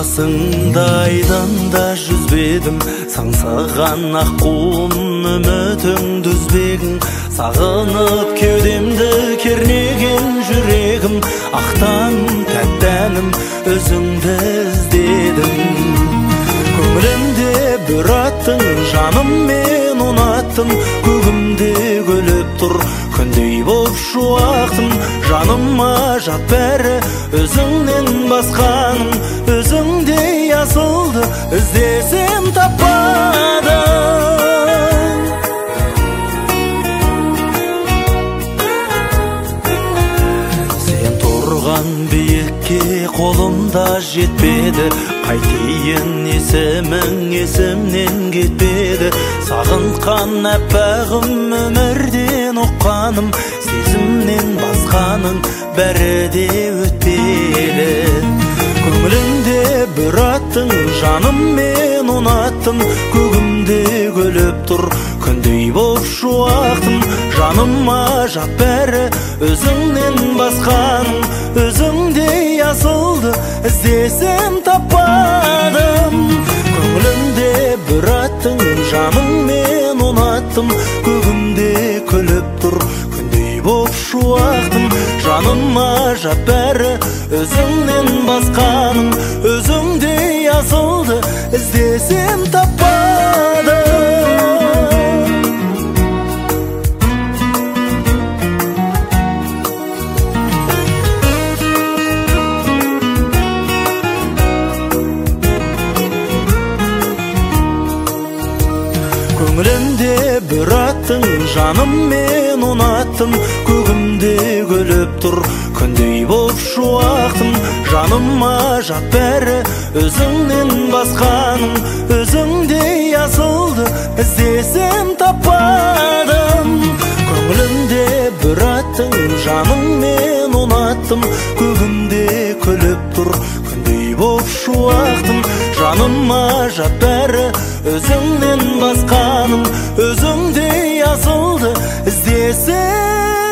қасыңда айданда жүзбедім, саңсаған аққуым үмітіңді үзбегін. Сағынып кеудемді кернеген жүрегім, ақтаным тәттәнім өзіңді іздедім. Көңілімде бір аттың, жаным мен ұнаттым, көгімде көліп тұр күндей боп шуақтым. Жаныма жат бәрі өзіңнен басқаным, өзіңдей асылды іздесем таппадым. Сен тұрған биікке қолымда жетпеді, қайтейін есімің есімнен кетпеді. Сағынтқан әппағым өмірден ұққаным, сезімнен басқаның бәрі де өтпеді. Көңілімде бір аттың, жаным мен ұнаттым, көгімде көліп тұр күндей боп шуақтым. Жаныма жат бәрі өзіңнен басқаның, өзіңдей асылды іздесем таппадым. Көңілімде бір аттың, жаным мен ұнаттым, көгімде көліп тұр күндей боп шуақтым. Жаныма жат бәрі өзіңнен басқаның, өзіңдей асылды іздесем таппадым. Көңілімде бір аттың, жаным мен ұнаттым, көгімде көліп тұр күндей боп шуақтым. Жаныма жат бәрі өзіңнен басқаның, өзіңдей асылды іздесем таппадым. Көңілімде бір аттың, жаным мен ұнаттым, көгімде көліп тұр күндей боп шуақтым. Жаныма жат бәрі өзіңнен басқаның, өзіңдей асылды іздесем